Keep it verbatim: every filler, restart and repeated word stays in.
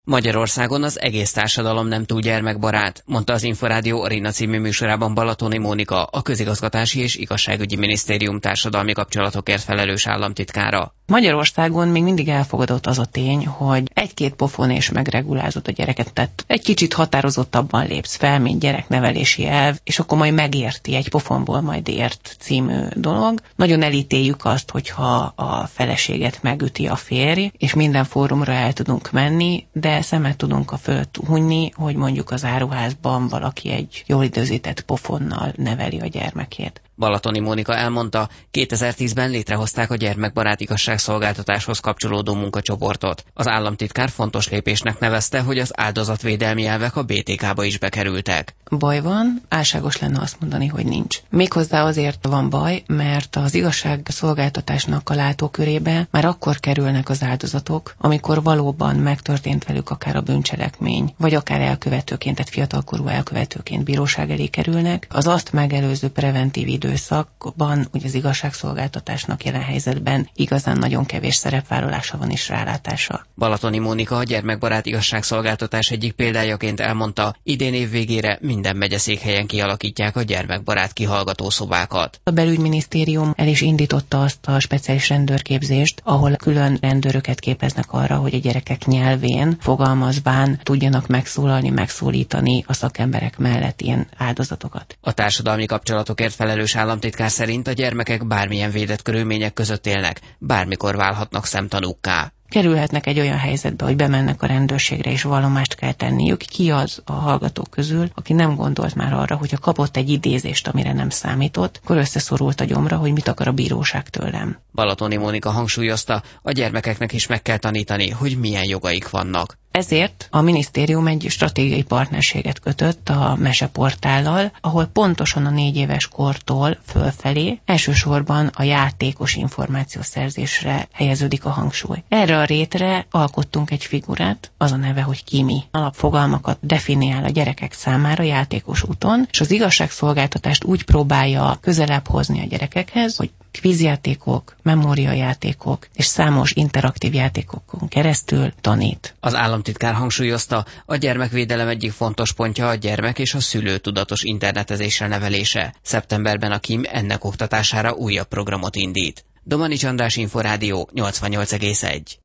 Magyarországon az egész társadalom nem túl gyermekbarát, mondta az Inforádió Arena című műsorában Balatoni Mónika, a Közigazgatási és Igazságügyi Minisztérium társadalmi kapcsolatokért felelős államtitkára. Magyarországon még mindig elfogadott az a tény, hogy egy-két pofon és megregulázott a gyereket, tehát egy kicsit határozottabban lépsz fel, mint gyereknevelési elv, és akkor majd megérti, egy pofonból majd ért című dolog. Nagyon elítéljük azt, hogyha a feleséget megüti a férj, és minden fórumra el tudunk menni, de szemet tudunk a fölött hunyni, hogy mondjuk az áruházban valaki egy jól időzített pofonnal neveli a gyermekét. Balatoni Mónika elmondta, kétezer-tízben létrehozták a gyermekbarát igazságszolgáltatáshoz kapcsolódó munkacsoportot. Az államtitkár fontos lépésnek nevezte, hogy az áldozatvédelmi elvek a bé té ká-ba is bekerültek. Baj van, álságos lenne azt mondani, hogy nincs. Méghozzá azért van baj, mert az igazságszolgáltatásnak a látókörébe már akkor kerülnek az áldozatok, amikor valóban megtörtént velük akár a bűncselekmény, vagy akár elkövetőként, tehát fiatalkorú elkövetőként bíróság elé kerülnek. Az azt megelőző preventív időszakban, ugye az igazságszolgáltatásnak jelen helyzetben igazán nagyon kevés szerepvállalása van és rálátása. Balatoni Mónika a gyermekbarát igazságszolgáltatás egyik példájaként elmondta, idén év végére minden megyeszékhelyen kialakítják a gyermekbarát kihallgatószobákat. A belügyminisztérium el is indította azt a speciális rendőrképzést, ahol külön rendőröket képeznek arra, hogy a gyerekek nyelvén fogalmazván tudjanak megszólalni, megszólítani a szakemberek mellett ilyen áldozatokat. A társadalmi kapcsolatokért felelős államtitkár szerint a gyermekek bármilyen védett körülmények között élnek, bármikor válhatnak szemtanúkká. Kerülhetnek egy olyan helyzetbe, hogy bemennek a rendőrségre és vallomást kell tenniük. Ki az a hallgatók közül, aki nem gondolt már arra, hogy ha kapott egy idézést, amire nem számított, akkor összeszorult a gyomra, hogy mit akar a bíróság tőlem. Balatoni Mónika hangsúlyozta, a gyermekeknek is meg kell tanítani, hogy milyen jogaik vannak. Ezért a minisztérium egy stratégiai partnerséget kötött a Meseportállal, ahol pontosan a négy éves kortól fölfelé elsősorban a játékos információszerzésre helyeződik a hangsúly. Erre a rétre alkottunk egy figurát, az a neve, hogy Kimi. Alapfogalmakat definiál a gyerekek számára játékos úton, és az igazságszolgáltatást úgy próbálja közelebb hozni a gyerekekhez, hogy kvízjátékok, memóriajátékok és számos interaktív játékokon keresztül tanít. Az államtitkár hangsúlyozta, a gyermekvédelem egyik fontos pontja a gyermek és a szülő tudatos internetezésre nevelése. Szeptemberben a Kim ennek oktatására újabb programot indít. Domanics András, Inforádió nyolcvannyolc egész egy.